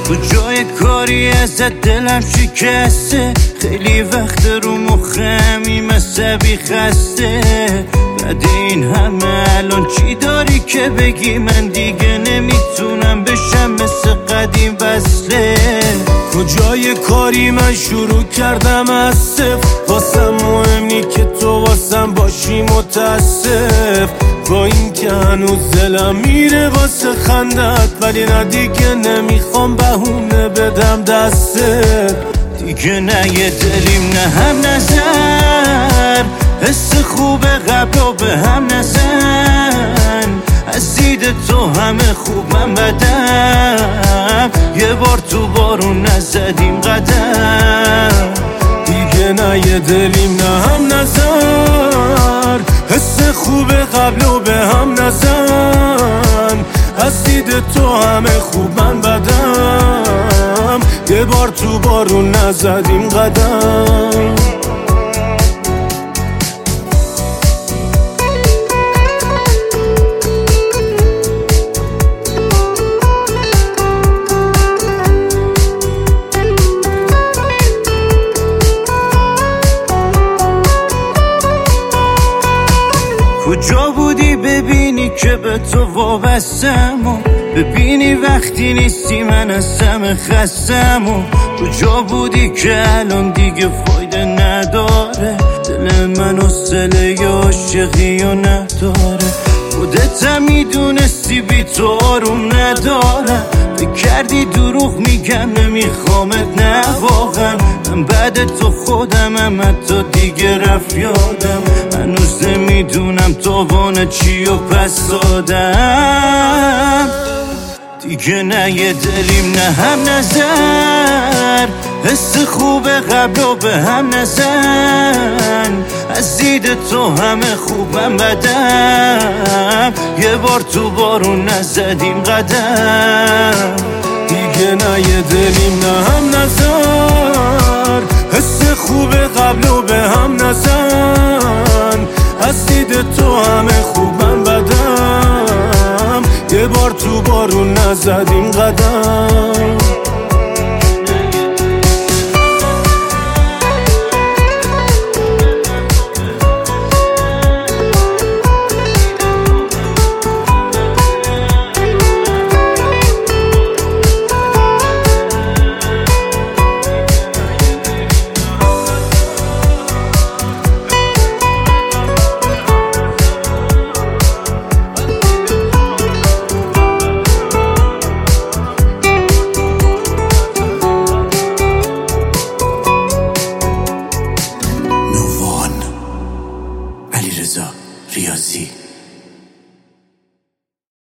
کجای کاری ازت دلم شکسته، خیلی وقت رو مخمی مصبی خسته. بعد این همه الان چی داری که بگی؟ من دیگه نمیتونم بشم مثل قدیم وصله. کجای کاری من شروع کردم از صفر، واسم مهم نی که تو واسم باشی متاسف. با این که هنوز دلم میره واسه خندت، ولی نه دیگه نمیخوام بهونه بدم دستت. دیگه نه یه دلیم نه هم نظر، حس خوب قبل و به هم نزن. از دید تو همه خوب من بدم، یه بار تو بارون نزدیم قدم. دیگه نه یه دلیم نه هم نظر، حس خوب قبل و به هم نزن. از دید تو همه خوب من بدم، یه بار تو بارون نزدیم قدم. کجا بودی ببینی که به تو وابستم، و ببینی وقتی نیستی من از همه خستم. و کجا بودی که الان دیگه فایده نداره، دل من حوصله عاشقی و نداره. خودت هم میدونستی بی تو آروم ندارم، بکردی دروغ میگم نمیخوامت نه واقعا. من بعد تو خودمم حتی دیگه رفت یادم، هنوز نمیدونم تاوان چی و پس دادم. دیگه نه یه دلیم نه هم نظر، حس خوب قبل و به هم نزن. از دید تو همه خوبم بدم، یه بار تو بارون نزدیم قدم. دیگه نه یه دلیم نه هم نظر، حس خوب قبل و به هم نزن. از دید تو همه خوبم بدم، یه بار تو بارون نزدیم قدم.